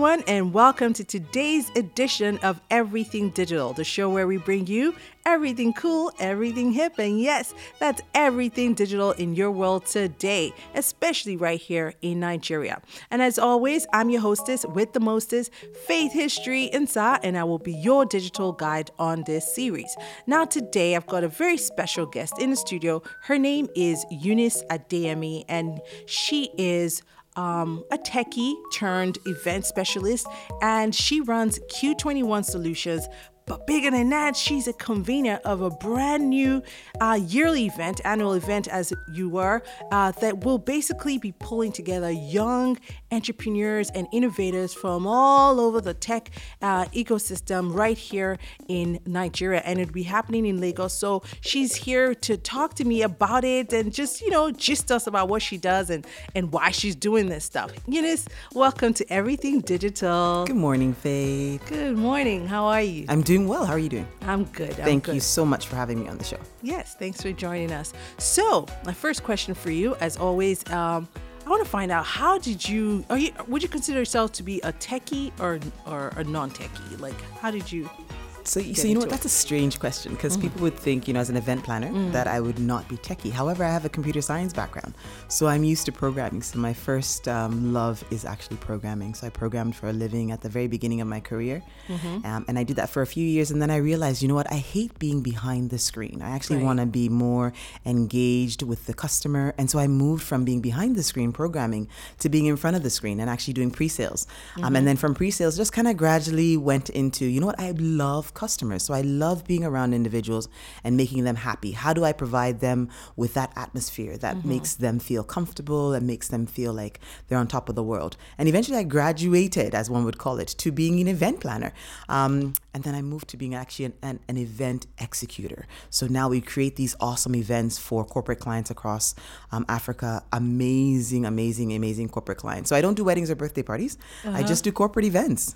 everyone, and welcome to today's edition of Everything Digital, the show where we bring you everything cool, everything hip, and yes, that's everything digital in your world today, especially right here in Nigeria. And as always, I'm your hostess with the mostest, Faith History Insa, and I will be your digital guide on this series. Now today, I've got a very special guest in the studio. Her name is Eunice Adeyemi, and she is a techie turned event specialist, and she runs Q21 Solutions. But bigger than that, she's a convener of a brand new yearly event, annual event as you were, that will basically be pulling together young entrepreneurs and innovators from all over the tech ecosystem right here in Nigeria. And it'll be happening in Lagos. So she's here to talk to me about it and just, gist us about what she does and why she's doing this stuff. Eunice, welcome to Everything Digital. Good morning, Faith. Good morning. How are you? I'm doing well. How are you doing? I'm good. Thank you so much for having me on the show. Yes, thanks for joining us. So, my first question for you, as always, I want to find out, would you consider yourself to be a techie or a non-techie? Like, how did you... So you know what? That's a strange question because people would think, as an event planner, that I would not be techie. However, I have a computer science background, so I'm used to programming. So my first love is actually programming. So I programmed for a living at the very beginning of my career, and I did that for a few years. And then I realized, I hate being behind the screen. I actually want to be more engaged with the customer. And so I moved from being behind the screen programming to being in front of the screen and actually doing pre-sales. And then from pre-sales, just kind of gradually went into, I love customers. So I love being around individuals and making them happy. How do I provide them with that atmosphere that makes them feel comfortable and makes them feel like they're on top of the world? And eventually I graduated, as one would call it, to being an event planner. And then I moved to being actually an event executor. So now we create these awesome events for corporate clients across Africa. Amazing, amazing, amazing corporate clients. So I don't do weddings or birthday parties. I just do corporate events.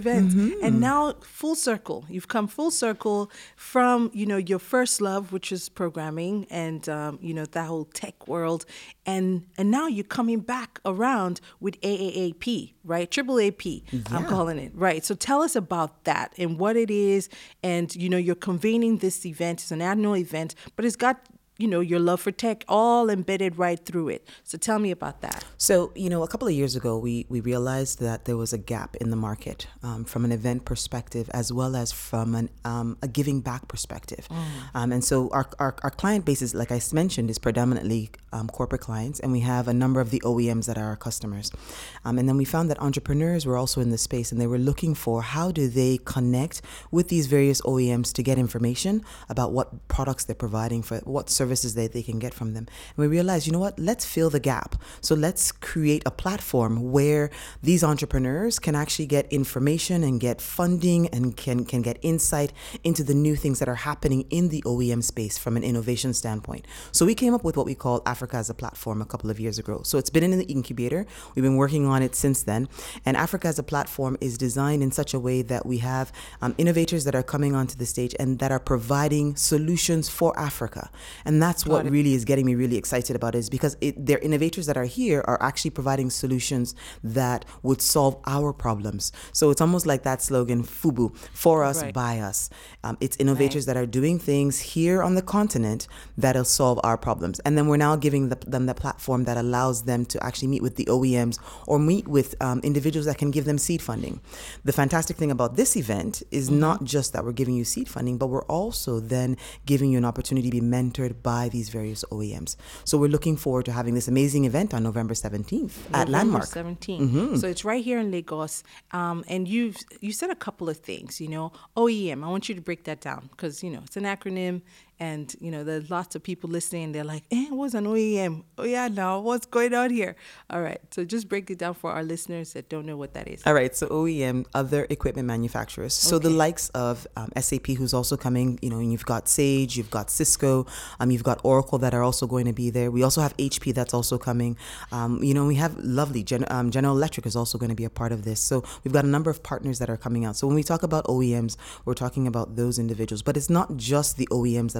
And now full circle. You've come full circle from, your first love, which is programming and, that whole tech world. And now you're coming back around with AAAP, right? Triple AP, I'm calling it, right? So tell us about that and what it is. And, you're convening this event. It's an annual event, but it's got your love for tech all embedded right through it. So tell me about that. So, a couple of years ago, we realized that there was a gap in the market from an event perspective as well as from a giving back perspective. And so our client base is, like I mentioned, is predominantly corporate clients, and we have a number of the OEMs that are our customers. And then we found that entrepreneurs were also in the space, and they were looking for how do they connect with these various OEMs to get information about what products they're providing, for what services that they can get from them. And we realized, let's fill the gap. So let's create a platform where these entrepreneurs can actually get information and get funding and can get insight into the new things that are happening in the OEM space from an innovation standpoint. So we came up with what we call Africa as a Platform a couple of years ago. So it's been in the incubator. We've been working on it since then. And Africa as a Platform is designed in such a way that we have innovators that are coming onto the stage and that are providing solutions for Africa. And that's what really is getting me really excited about it, is because they're innovators that are here are actually providing solutions that would solve our problems. So it's almost like that slogan, FUBU, for us, by us. It's innovators that are doing things here on the continent that'll solve our problems. And then we're now giving them the platform that allows them to actually meet with the OEMs or meet with individuals that can give them seed funding. The fantastic thing about this event is not just that we're giving you seed funding, but we're also then giving you an opportunity to be mentored by these various OEMs. So we're looking forward to having this amazing event on November 17th at Landmark. 17th. So it's right here in Lagos. And you said a couple of things, OEM. I want you to break that down because, it's an acronym. And, there's lots of people listening. They're like, what's an OEM? Oh, yeah, now what's going on here? All right. So just break it down for our listeners that don't know what that is. All right. So OEM, other equipment manufacturers. So the likes of SAP, who's also coming, and you've got Sage, you've got Cisco, you've got Oracle that are also going to be there. We also have HP that's also coming. We have lovely General Electric is also going to be a part of this. So we've got a number of partners that are coming out. So when we talk about OEMs, we're talking about those individuals. But it's not just the OEMs that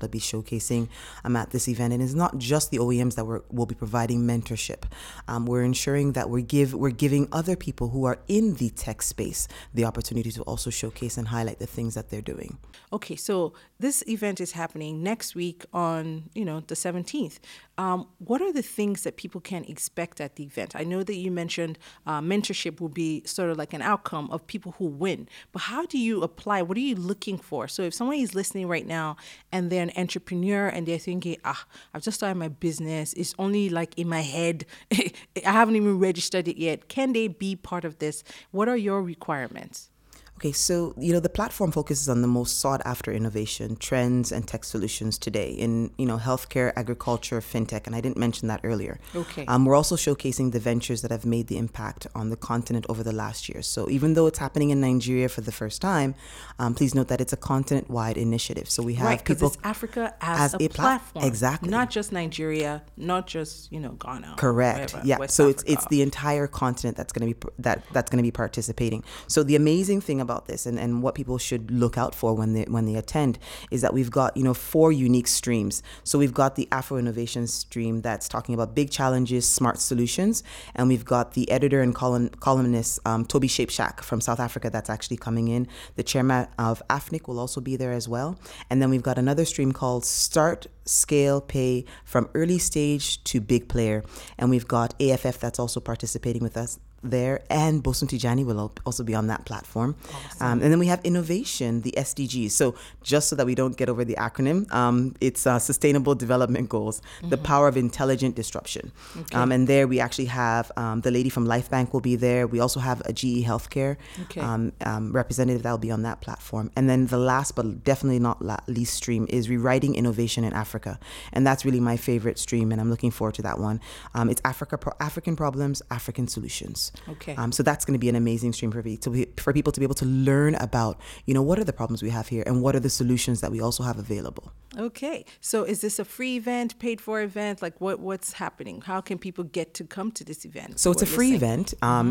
that'll be showcasing at this event. And it's not just the OEMs that will be providing mentorship. We're ensuring that we're giving other people who are in the tech space the opportunity to also showcase and highlight the things that they're doing. Okay, so this event is happening next week on, the 17th. What are the things that people can expect at the event? I know that you mentioned mentorship will be sort of like an outcome of people who win, but how do you apply? What are you looking for? So if someone is listening right now and they're an entrepreneur and they're thinking, I've just started my business, it's only like in my head, I haven't even registered it yet. Can they be part of this? What are your requirements? Okay, so, the platform focuses on the most sought after innovation, trends, and tech solutions today in, healthcare, agriculture, fintech, and I didn't mention that earlier. Okay. We're also showcasing the ventures that have made the impact on the continent over the last year. So even though it's happening in Nigeria for the first time, please note that it's a continent-wide initiative. So we have right, people... it's Africa as a platform. Exactly. Not just Nigeria, not just, Ghana. Correct. Whatever, yeah. West So Africa. it's the entire continent that's going to be that's going to be participating. So the amazing thing about this and what people should look out for when they attend is that we've got 4 unique streams. So we've got the Afro Innovation stream that's talking about big challenges, smart solutions, and we've got the editor and columnist Toby Shapeshak from South Africa that's actually coming in. The chairman of AFNIC will also be there as well, and then we've got another stream called Start, Scale, Pay, from early stage to big player, and we've got AFF that's also participating with us there, and Bosun Tijani will also be on that platform. Awesome. And then we have innovation, the SDGs. So just so that we don't get over the acronym, it's Sustainable Development Goals, the power of intelligent disruption. Okay. And there we actually have the lady from LifeBank will be there. We also have a GE Healthcare representative that will be on that platform. And then the last but definitely not least stream is Rewriting Innovation in Africa. And that's really my favorite stream, and I'm looking forward to that one. It's African Problems, African Solutions. Okay. So that's going to be an amazing stream for people to be able to learn about, what are the problems we have here and what are the solutions that we also have available. Okay. So is this a free event, paid for event? Like what's happening? How can people get to come to this event? So it's a free event. And,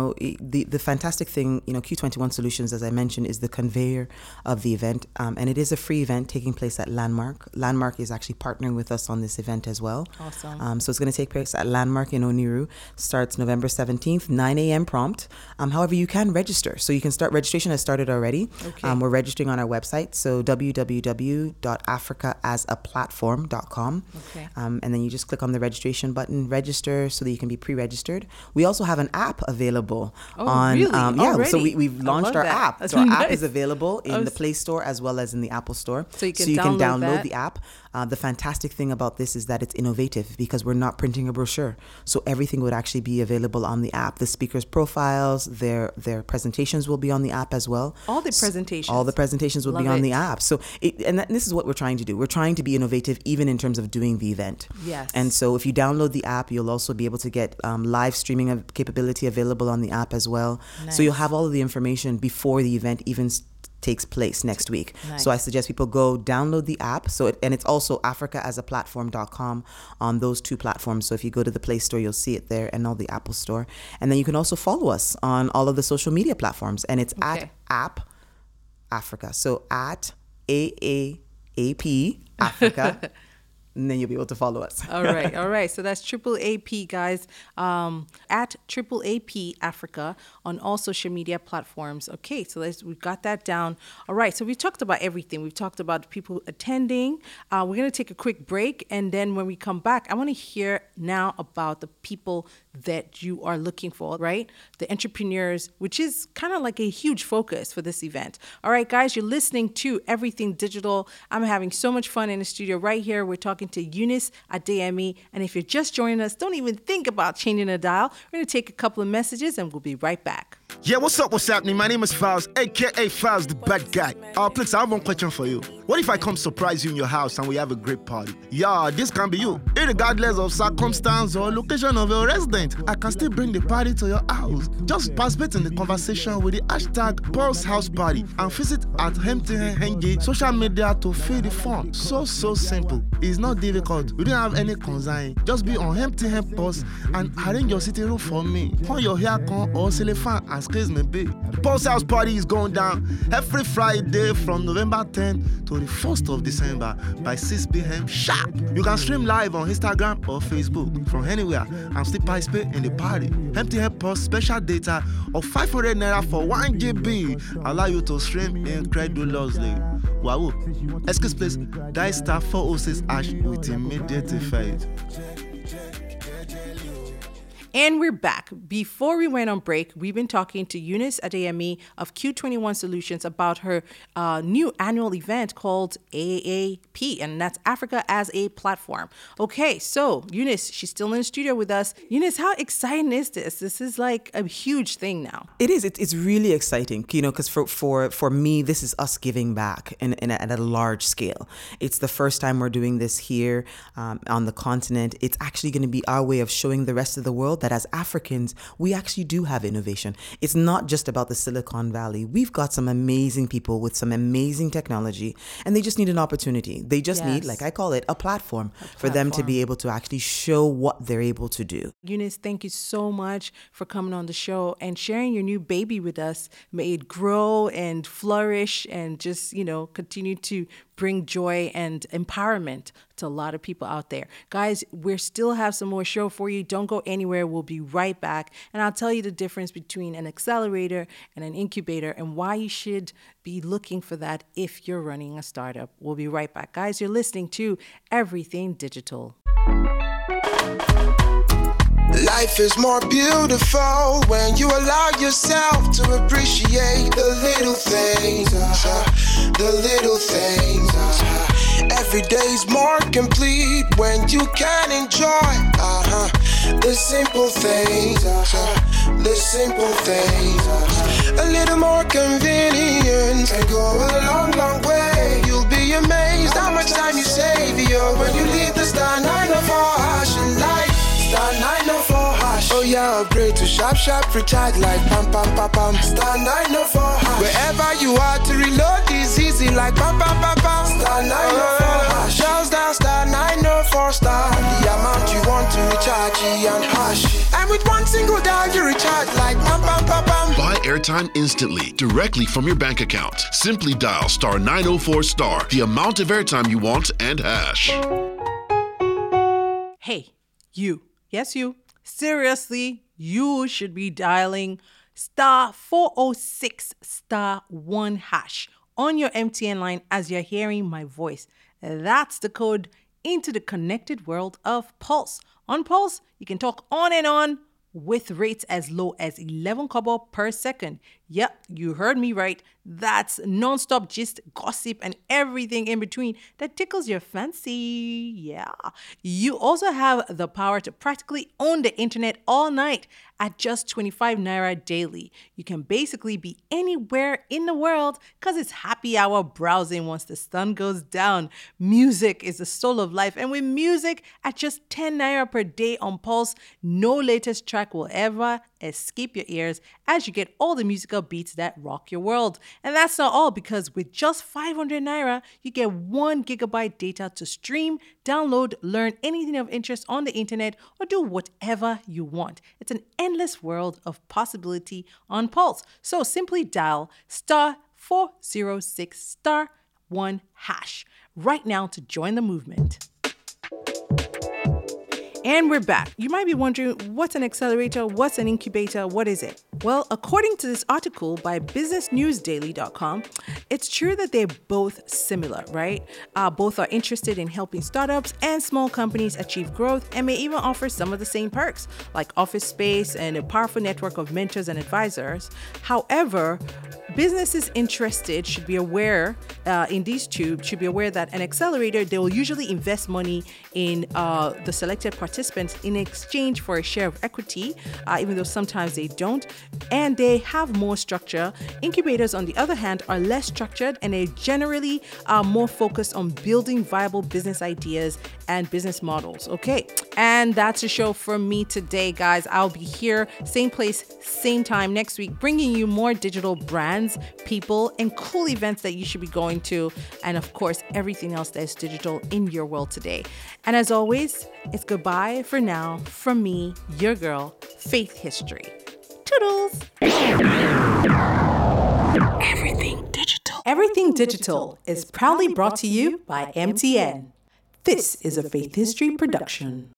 the fantastic thing, Q21 Solutions, as I mentioned, is the conveyor of the event. And it is a free event taking place at Landmark. Landmark is actually partnering with us on this event as well. Awesome. So it's going to take place at Landmark in Oniru. Starts November 17th, 9 a.m. prompt. However, you can register. So you can start. Registration has started already. Okay. We're registering on our website. So www.africaasaplatform.com. Okay. And then you just click on the registration button, register, so that you can be pre-registered. We also have an app available on. Really? Already? So we've launched our app. That's so our nice. app is available in the Play Store as well as in the Apple Store. So you can download that. the app. The fantastic thing about this is that it's innovative because we're not printing a brochure. So everything would actually be available on the app. The speakers' profiles, their presentations will be on the app as well. All the presentations. All the presentations will be on the app. So this is what we're trying to do. We're trying to be innovative even in terms of doing the event. Yes. And so if you download the app, you'll also be able to get live streaming capability available on the app as well. Nice. So you'll have all of the information before the event even takes place next week. Nice. So I suggest people go download the app. And it's also africaasaplatform.com on those 2 platforms. So if you go to the Play Store, you'll see it there, and all the Apple Store. And then you can also follow us on all of the social media platforms, and it's at App Africa. So at AAAP Africa. And then you'll be able to follow us. All right. So that's AAP, guys, at AAAP Africa on all social media platforms. Okay, so we've got that down. All right, so we've talked about everything. We've talked about people attending. We're going to take a quick break, and then when we come back, I want to hear now about the people that you are looking for, right? The entrepreneurs, which is kind of like a huge focus for this event. All right, guys, you're listening to Everything Digital. I'm having so much fun in the studio right here. We're talking to Eunice Adeyemi. And if you're just joining us, don't even think about changing a dial. We're going to take a couple of messages and we'll be right back. Yeah, what's up? What's happening? My name is Files, aka Files the Bad Guy. Please, I have one question for you. What if I come surprise you in your house and we have a great party? Yeah, this can be you. Irregardless of circumstance or location of your residence, I can still bring the party to your house. Just participate in the conversation with the hashtag Pulse House Party and visit at MTN social media to feel the fun. So simple. It's not difficult. You don't have any concern. Just be on MTN Pulse and arrange your sitting room for me. Put your hair con or cellophane as excuse me, B. The Pulse House Party is going down every Friday from November 10th to the 1st of December by 6 p.m. sharp. You can stream live on Instagram or Facebook from anywhere and still participate in the party. MTN Pulse special data of 500 naira for 1 GB allow you to stream incredulously. Wow. Excuse please, dial star 406 hash with immediate effect. And we're back. Before we went on break, we've been talking to Eunice Adeyemi of Q21 Solutions about her new annual event called AAP, and that's Africa as a Platform. Okay, so Eunice, she's still in the studio with us. Eunice, how exciting is this? This is like a huge thing now. It is. It's really exciting, because for me, this is us giving back at a large scale. It's the first time we're doing this here on the continent. It's actually going to be our way of showing the rest of the world that as Africans, we actually do have innovation. It's not just about the Silicon Valley. We've got some amazing people with some amazing technology, and they just need an opportunity. They just need, like I call it, a platform for them to be able to actually show what they're able to do. Eunice, thank you so much for coming on the show and sharing your new baby with us. May it grow and flourish and just, continue to bring joy and empowerment to a lot of people out there. Guys, we still have some more show for you. Don't go anywhere. We'll be right back. And I'll tell you the difference between an accelerator and an incubator and why you should be looking for that if you're running a startup. We'll be right back. Guys, you're listening to Everything Digital. Life is more beautiful when you allow yourself to appreciate the little things, the little things. Every day's more complete when you can enjoy the simple things, the simple things. A little more convenience can go a long, long way. You'll be amazed how much time you save when you leave the star 904 hash and light. Star 904 hash. Oh yeah, upgrade to sharp, recharge like pam pam pam pam. Star 904 hash. Wherever you are to reload is easy like pam pam pam pam. Star 904 hash. Just down star 904 star. The amount you want to recharge and hash. And with one single dial you recharge like pam pam pam pam. Buy airtime instantly, directly from your bank account. Simply dial star 904 star, the amount of airtime you want, and hash. Hey, you. Yes, you. Seriously, you should be dialing star 406 star 1 hash on your MTN line as you're hearing my voice. That's the code into the connected world of Pulse. On Pulse, you can talk on and on with rates as low as 11 kobo per second. Yep, you heard me right. That's non-stop gist, gossip, and everything in between that tickles your fancy. Yeah. You also have the power to practically own the internet all night at just 25 naira daily. You can basically be anywhere in the world because it's happy hour browsing once the sun goes down. Music is the soul of life. And with music at just 10 naira per day on Pulse, no latest track will ever escape your ears as you get all the musical beats that rock your world. And that's not all, because with just 500 naira, you get 1 gigabyte data to stream, download, learn anything of interest on the internet, or do whatever you want. It's an endless world of possibility on Pulse. So simply dial star 406 star 1 hash right now to join the movement. And we're back. You might be wondering, what's an accelerator? What's an incubator? What is it? Well, according to this article by businessnewsdaily.com, it's true that they're both similar, right? Both are interested in helping startups and small companies achieve growth and may even offer some of the same perks, like office space and a powerful network of mentors and advisors. However, businesses interested should be aware in these two, should be aware that an accelerator, they will usually invest money in the selected participants in exchange for a share of equity, even though sometimes they don't, and they have more structure. Incubators, on the other hand, are less structured and they generally are more focused on building viable business ideas and business models. Okay, and that's the show for me today, guys. I'll be here, same place, same time next week, bringing you more digital brands, people, and cool events that you should be going to, and of course, everything else that is digital in your world today. And as always, it's goodbye for now from me, your girl, Faith History. Toodles! Everything digital. Everything Digital is proudly brought to you by MTN. This is a Faith History production.